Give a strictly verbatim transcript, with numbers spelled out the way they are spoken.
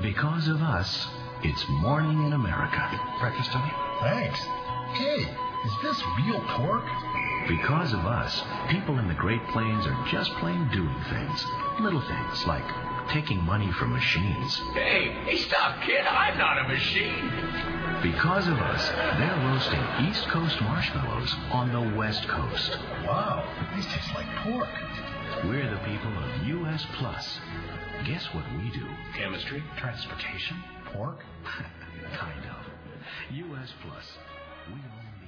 Because of us, it's morning in America. Breakfast, Tony? Thanks. Hey, is this real pork? Because of us, people in the Great Plains are just plain doing things. Little things like taking money from machines. Hey, hey, stop, kid. I'm not a machine. Because of us, they're roasting East Coast marshmallows on the West Coast. Wow, these taste like pork. We're the people of U S Plus. Guess what we do? Chemistry? Transportation? Pork? Kind of. U S Plus. We own